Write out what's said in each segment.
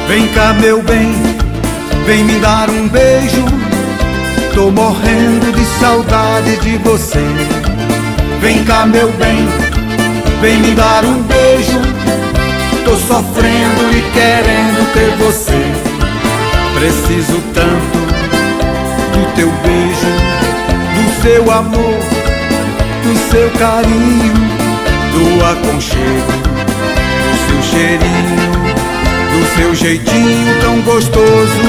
Vem cá, meu bem, vem me dar um beijo. Tô morrendo de saudade de você. Vem cá, meu bem, vem me dar um beijo. Tô sofrendo e querendo ter você. Preciso tanto do teu beijo, do seu amor, do seu carinho, do aconchego, do seu cheirinho, do seu jeitinho tão gostoso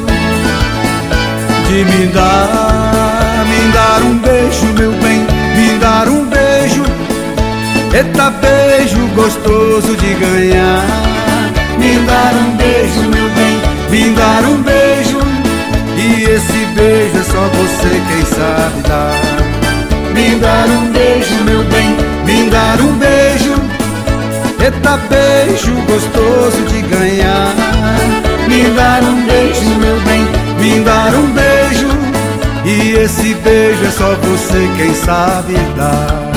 de me dar um beijo, meu bem, me dar um beijo. Eita, beijo gostoso de ganhar. Me dar um beijo, meu bem, me dar um beijo. E esse beijo é só você quem sabe dar. Me dar um beijo, meu bem, me dar um beijo. Eita, beijo gostoso de ganhar. Me dar um beijo, meu bem, me dar um beijo. E esse beijo é só você quem sabe dar.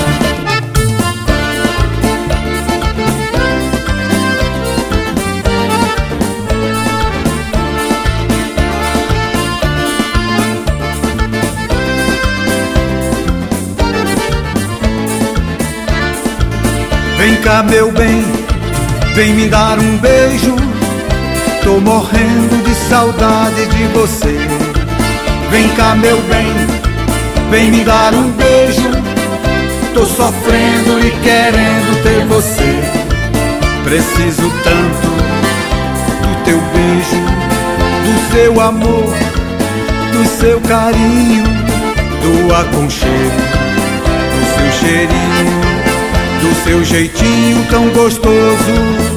Vem cá, meu bem, vem me dar um beijo. Tô morrendo de saudade de você. Vem cá, meu bem, vem me dar um beijo. Tô sofrendo e querendo ter você. Preciso tanto do teu beijo, do seu amor, do seu carinho, do aconchego, do seu cheirinho, do seu jeitinho tão gostoso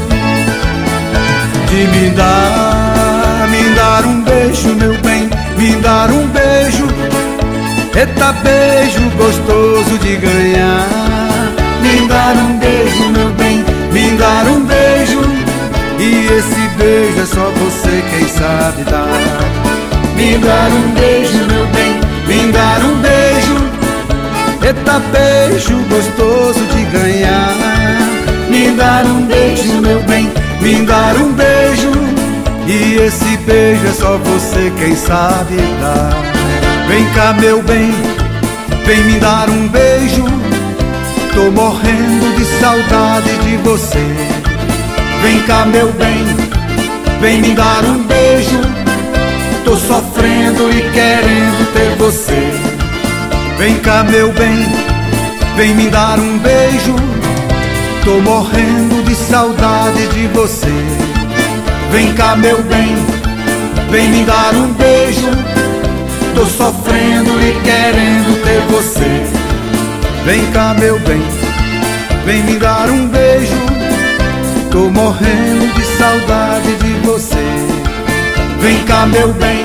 de me dar um beijo, meu bem, me dar um beijo. Eita, beijo gostoso de ganhar. Me dar um beijo, meu bem, me dar um beijo. E esse beijo é só você quem sabe dar. Me dar um beijo, meu bem, me dar um beijo. Eita, beijo gostoso de ganhar. Me dar um beijo, meu bem, me dar um beijo. E esse beijo é só você quem sabe dar. Vem cá, meu bem, vem me dar um beijo. Tô morrendo de saudade de você. Vem cá, meu bem, vem me dar um beijo. Tô sofrendo e querendo ter você. Vem cá, meu bem, vem me dar um beijo. Tô morrendo de saudade de você. Vem cá, meu bem, vem me dar um beijo. Tô sofrendo e querendo ter você. Vem cá, meu bem, vem me dar um beijo. Tô morrendo de saudade de você. Vem cá, meu bem,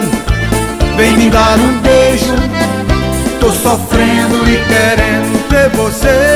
vem me dar um beijo. Tô sofrendo e querendo ter você.